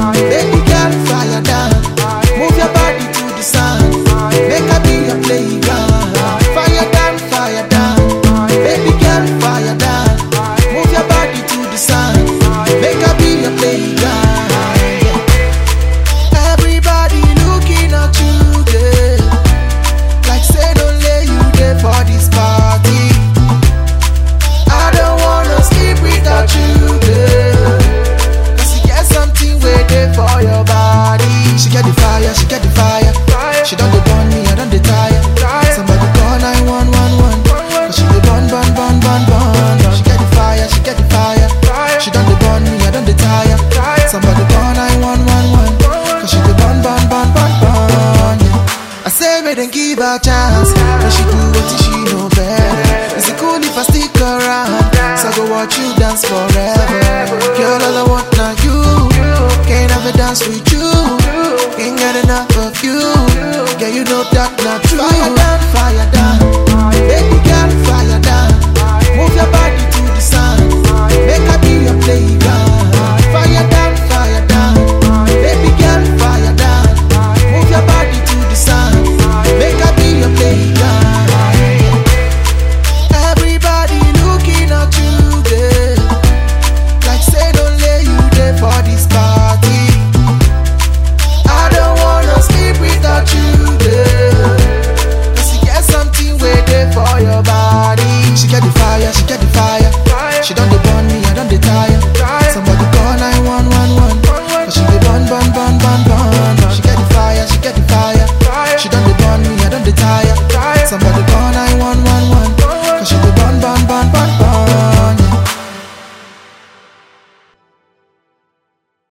Baby girl, fire down. Move your body to the sound. Make her be your playground. Fire down. Baby girl, fire down. Move your body to the sound. Make her be your playground. Everybody looking at you, yeah. Like say don't lay you there for this party. I don't wanna sleep without you, yeah. Cause you get something waiting for your body. She get the fire, she get the fire. She done the burn me, I done the tire. Somebody call 911. Cause she the burn. She get the fire, she get the fire. She done the burn me, I done the tire. Somebody call 911. Cause she the burn, yeah. I say make them give her a chance. When she do what she know better. Is it cool if I stick around? So I go watch you dance forever. Girl, all I want now you. Can't have a dance with you. Ain't got enough of you. Girl, you know that not